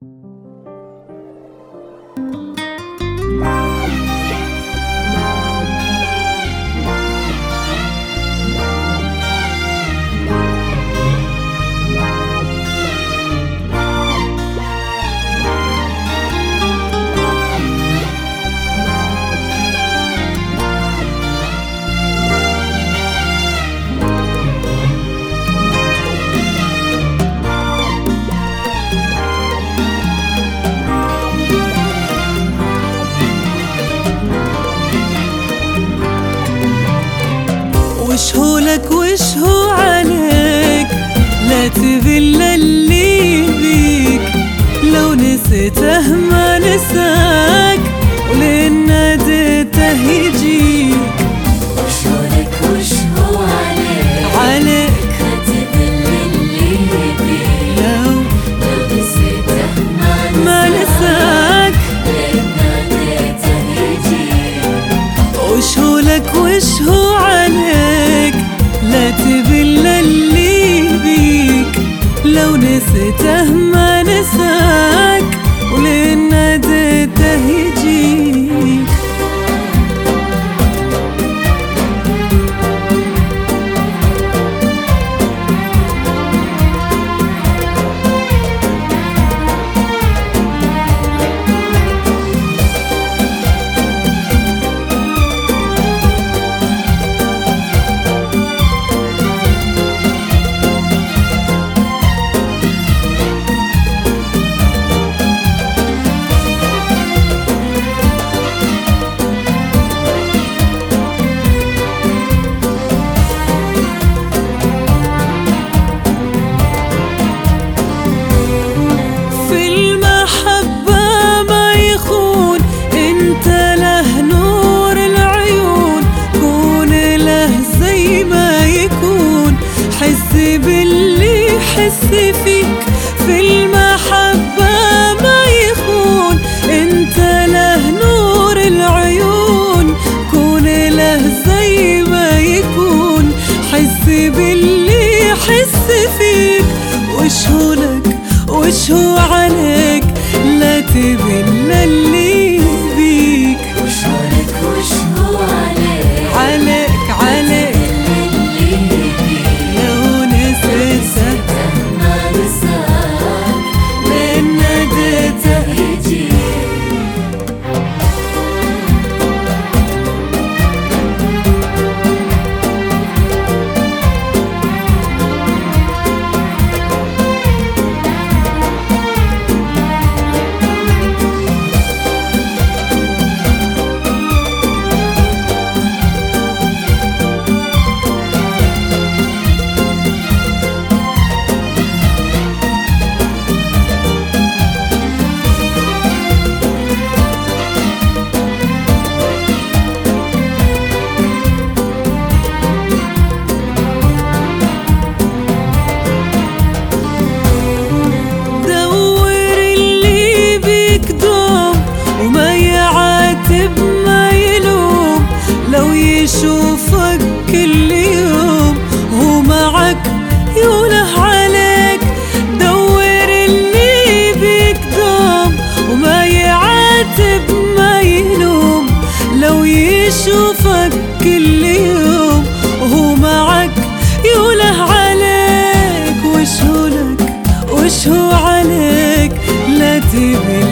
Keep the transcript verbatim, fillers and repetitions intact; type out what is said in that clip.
وش هو لك وش هو عليك، لا تذل اللي بيك، لو نسيته ما نساك، ولين ناديته يجيك. وش هو لك وش هو عليك، عليك لا تذل اللي بيك، لو لو نسيته ما ما نساك، لين ناديته يجيك. وش هو لك وش هو عليك، لا تذل اللي بيك، لو نسيته ما نساك، ولين ناديته يجيك. حس باللي يحس فيك، في المحبة ما يخون، انت له نور العيون، كون له زي ما يكون. حس باللي يحس فيك، وش هو لك وش هو عليك، لا تذل اللي بيك. وش هو لك وش هو عليك، عليك عليك يشوفك كل يوم هو معك يوله عليك. دور اللي بيك دوم وما يعاتب ما يلوم، لو يشوفك كل يوم وهو معك يوله عليك. وش هو لك وش هو عليك، لا تبي